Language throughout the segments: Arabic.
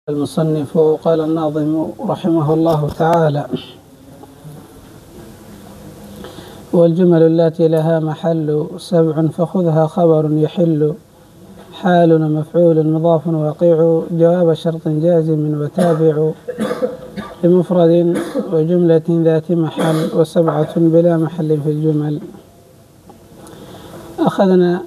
المصنف قال الناظم رحمه الله تعالى: والجمل التي لها محل 7 فخذها خبر يحل حال ومفعول مضاف وقيع جواب شرط جازم وتابع لمفرد وجملة ذات محل 7 بلا محل في الجمل. أخذنا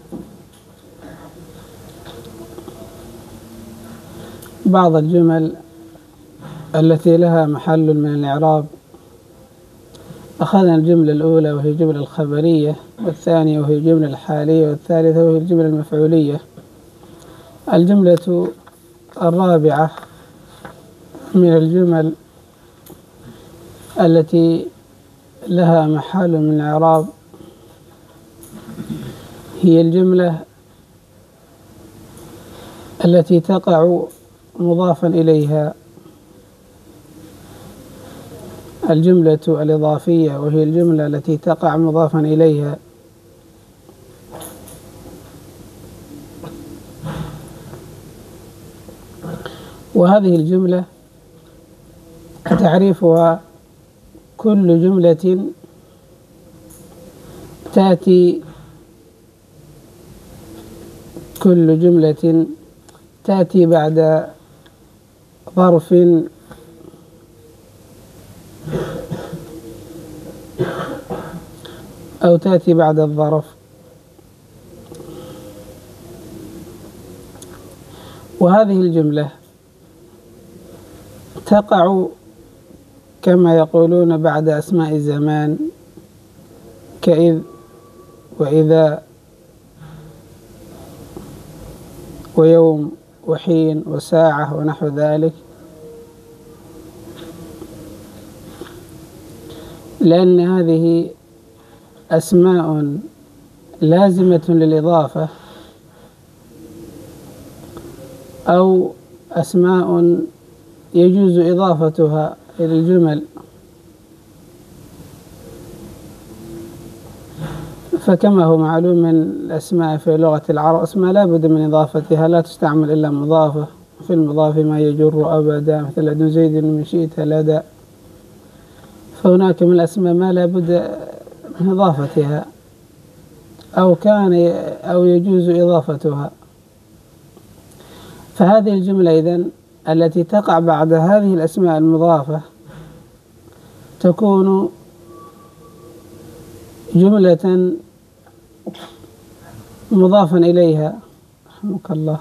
بعض الجمل التي لها محل من الإعراب. أخذنا الجملة الأولى وهي الجملة الخبرية، والثانية وهي الجملة الحالية، والثالثة وهي الجملة المفعولية. الجملة الرابعة من الجمل التي لها محل من الإعراب هي الجملة التي تقع مضافا إليها، الجملة الإضافية وهي الجملة التي تقع مضافا إليها. وهذه الجملة تعريفها كل جملة تأتي بعد ظرف أو تأتي بعد الظرف. وهذه الجملة تقع كما يقولون بعد أسماء الزمان كإذ وإذا ويوم وحين وساعة ونحو ذلك، لأن هذه أسماء لازمة للإضافة أو أسماء يجوز إضافتها إلى الجمل. فكما هو معلوم من الأسماء في لغة العرب أسماء لا بد من إضافتها، لا تستعمل إلا مضافة، في المضاف ما يجر أبدا، مثل لدن زيد من شئت لدى. فهناك من الأسماء ما لا بد من إضافتها أو يجوز إضافتها. فهذه الجملة إذن التي تقع بعد هذه الأسماء المضافة تكون جملة مضافا إليها، رحمك الله.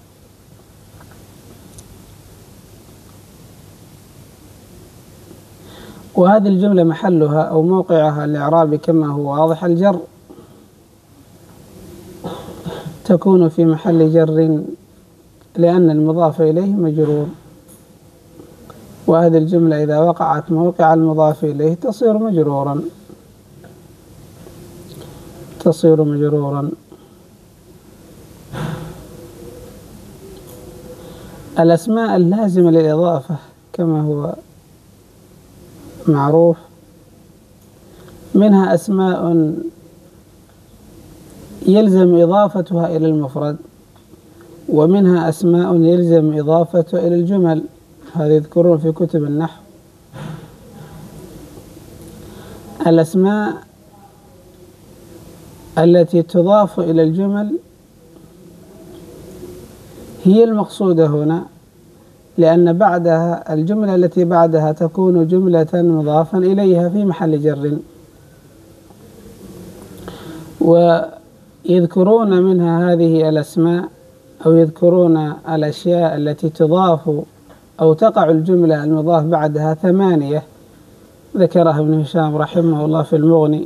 وهذه الجملة محلها أو موقعها الإعرابي كما هو واضح الجر، تكون في محل جر لأن المضاف إليه مجرور. وهذه الجملة إذا وقعت موقع المضاف إليه تصير مجرورا. الأسماء اللازمة للإضافة كما هو معروف منها أسماء يلزم إضافتها إلى المفرد، ومنها أسماء يلزم إضافتها إلى الجمل، هذا يذكرون في كتب النحو. الأسماء التي تضاف إلى الجمل هي المقصودة هنا، لأن بعدها الجملة التي بعدها تكون جملة مضافا إليها في محل جر. ويذكرون منها هذه الأسماء أو يذكرون الأشياء التي تضاف أو تقع الجملة المضاف بعدها 8 ذكرها ابن هشام رحمه الله في المغني،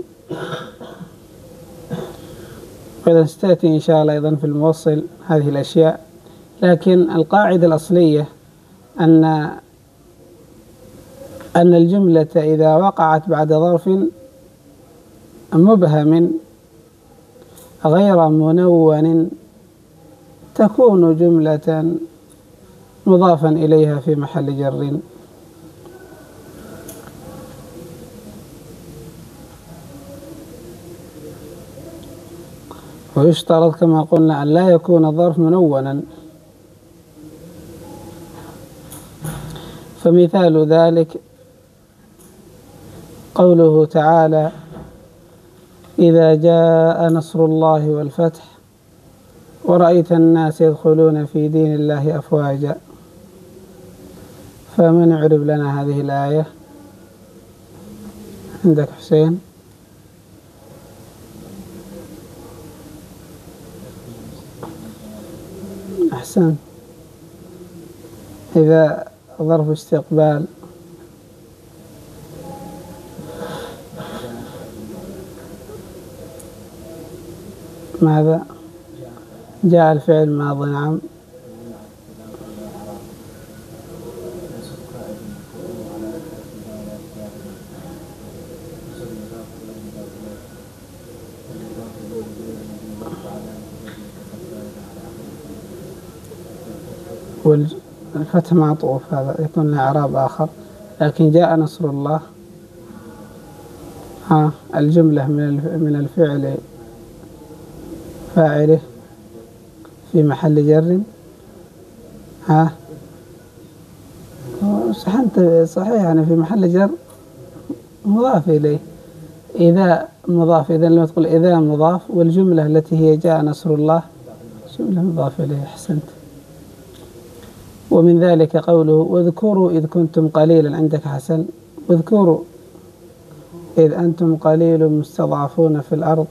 وإذا ستأتي إن شاء الله أيضا في الموصل هذه الأشياء. لكن القاعدة الأصلية أن الجملة إذا وقعت بعد ظرف مبهم غير منون تكون جملة مضافا إليها في محل جر. ويشترط كما قلنا أن لا يكون الظرف منونا، فمثال ذلك قوله تعالى: إذا جاء نصر الله والفتح ورأيت الناس يدخلون في دين الله أفواجا. فمن يعرب لنا هذه الآية؟ عندك حسين؟ أحسن. إذا ظرف استقبال ماذا؟ جاء الفعل ماضي. نعم. والفتح معطوف، هذا يكون له إعراب آخر. لكن جاء نصر الله، الجملة من الفعل فاعله في محل جر. صحيح يعني في محل جر مضاف إليه. إذا مضاف، إذا لما تقول إذا مضاف، والجملة التي هي جاء نصر الله جملة مضاف إليه. أحسنت. ومن ذلك قوله: واذكروا إذ كنتم قليلا. عندك حسن. واذكروا إذ أنتم قليل مستضعفون في الأرض.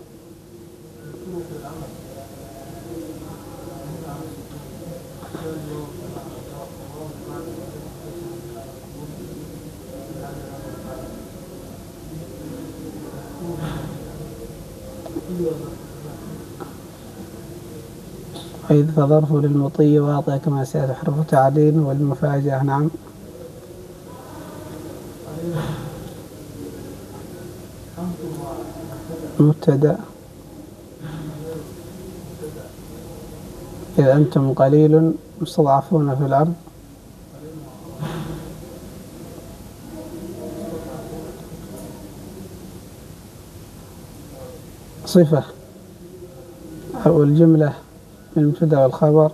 وإذ فظرف للمطي واطئ كما سيأتي حرف تعليل والمفاجأة. نعم. مبتدأ. إذ أنتم قليل مستضعفون في الأرض. صفة أو الجملة من المبتدأ والخبر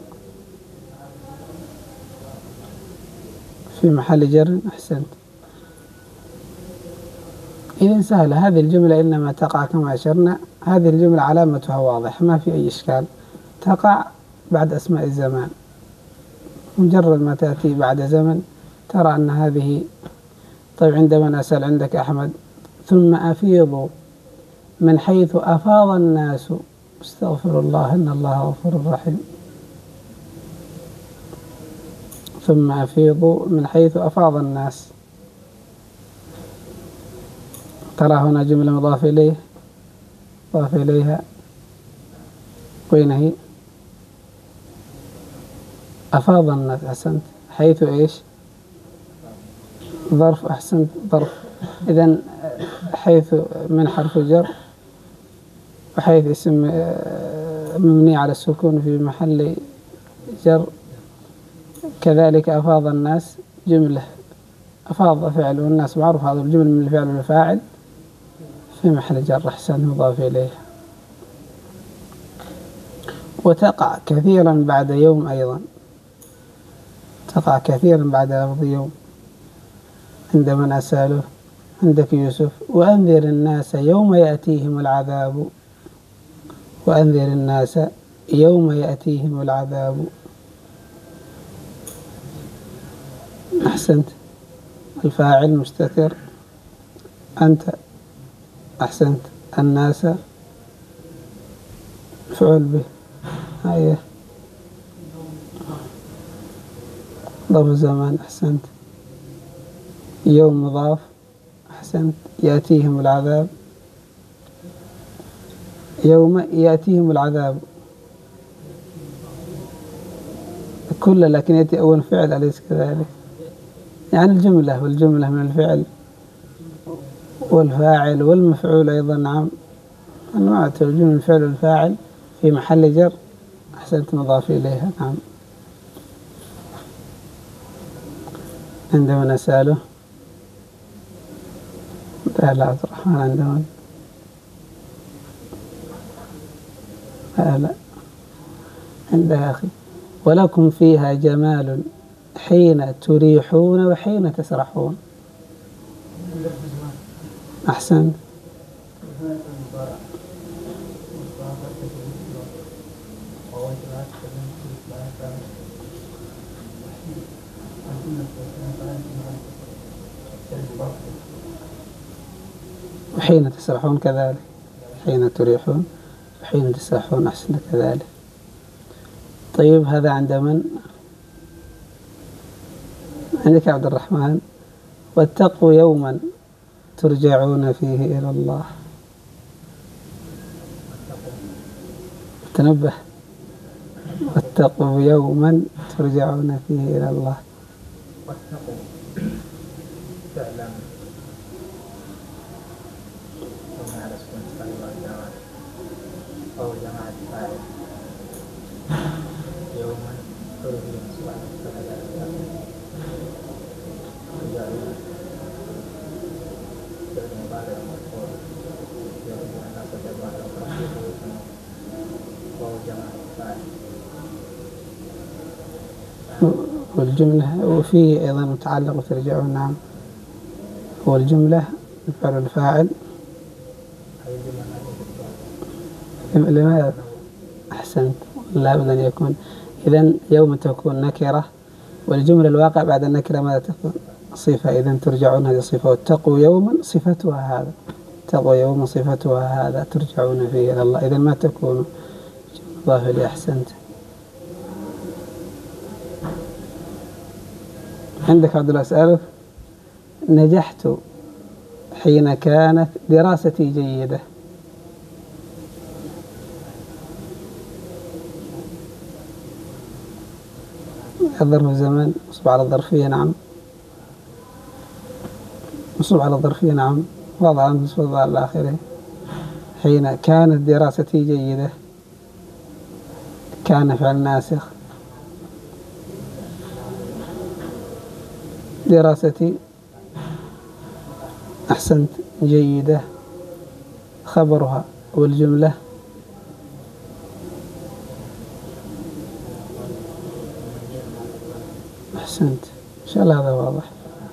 في محل جر. أحسنت. إذن سهلة هذه الجملة، إنما تقع كما أشرنا. هذه الجملة علامتها واضحة، ما في أي إشكال. تقع بعد أسماء الزمان. مجرد ما تأتي بعد زمن ترى أن هذه. طيب عندما أسأل عندك أحمد: ثم أفيضوا من حيث أفاض الناس استغفر الله إن الله غفور رحيم. ثم أفيضوا من حيث أفاض الناس. ترى هنا جملة مضاف إليه، مضاف إليها. وين هي؟ أفاض الناس. أحسنت. حيث إيش؟ ظرف. أحسنت، ظرف. إذن حيث من حرف جر، وحيث اسم مبني على السكون في محل جر. كذلك أفاض الناس جملة. أفاض فعل، والناس معروف، هذا الجمل من الفعل والفاعل في محل جر. أحسن، مضاف إليه. وتقع كثيرا بعد يوم أيضا. تقع كثيرا بعد لفظ يوم. عندما أسأله عندك يوسف: وأنذر الناس يوم يأتيهم العذاب. وأنذر الناس يوم يأتيهم العذاب. أحسنت. الفاعل مستتر أنت. أحسنت. الناس فعل به. هيا ظرف زمان. أحسنت. يوم مضاف. أحسنت. يأتيهم العذاب. يوم يأتيهم العذاب كله، لكن يأتي أول فعل، أليس كذلك؟ يعني الجملة، والجملة من الفعل والفاعل والمفعول أيضا. نعم، أنواع الجملة من الفعل والفاعل في محل جر. أحسنت، مضاف إليها. نعم. عندما نسأله تعالى عبد الرحمن. عندما لا عندها أخي: ولكم فيها جمال حين تريحون وحين تسرحون. أحسنت. وحين تسرحون كذلك، حين تريحون وحين تسرحون. أحسن كذلك. طيب هذا عند من؟ عندك عبد الرحمن. واتقوا يوما ترجعون فيه إلى الله. تنبه. واتقوا يوما ترجعون فيه إلى الله. واتقوا فعلا وما على سكون الفاعل والجماعة أو جماعة فاعل يوما ترجعون سبحانه وتعالى ترجعون فعل مضارع مرفوع يوم الناس جماعة وهو جماعة فاعل. والجملة وفيه أيضا متعلق ترجعون. نعم. والجملة الفعل الفاعل. لماذا؟ أحسنت. لا بد أن يكون. إذن يوم تكون نكرة، والجملة الواقع بعد النكرة ماذا تكون؟ صفة. إذن ترجعون هذه الصفة. واتقوا يوما صفتها هذا. اتقوا يوما صفتها هذا ترجعون فيه إلى الله. إذن ما تكون ضافة لي. أحسنت. عندك عبد الله أسألك. نجحت حين كانت دراستي جيدة. الظرف الزمن مصب على الظرفية. نعم. مصب على الظرفية. نعم. وضع المصب على آخره. حين كانت دراستي جيدة. كان فعل ناسخ. دراستي. أحسنت. جيدة خبرها. والجملة أحسنت. إن شاء الله هذا واضح.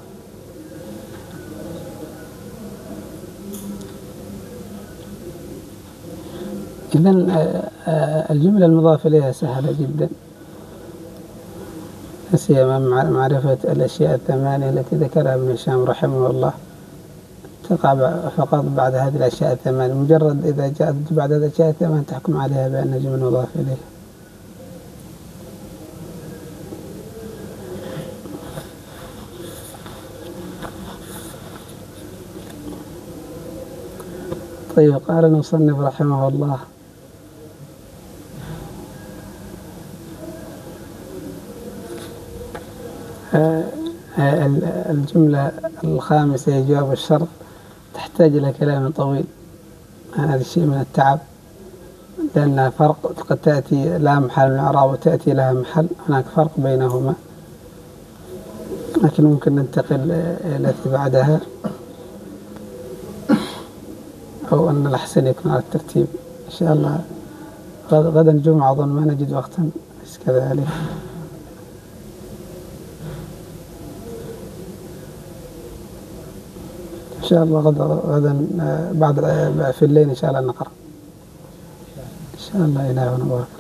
إذن الجملة المضافة إليها سهلة جدا، سيما معرفة الأشياء الثمانية التي ذكرها ابن هشام رحمه الله. تقع فقط بعد هذه الأشياء الثمانية. مجرد إذا جاءت بعد هذه الأشياء الثمانية تحكم عليها بأنها جملة مضافة إليها. طيب. قال المصنف رحمه الله: الجملة الخامسة هي جواب الشرط، تحتاج إلى كلام طويل. هذا الشيء من التعب، لأن فرق قد تأتي لها محل من الإعراب وتأتي لها محل، هناك فرق بينهما، لكن ممكن ننتقل التي بعدها، أو أن الأحسن يكون على الترتيب إن شاء الله. غدا الجمعة أظن ما نجد وقتا بس كذلك. إن شاء الله غدا بعد في الليل إن شاء الله نقرأ إن شاء الله. إلهنا بارك.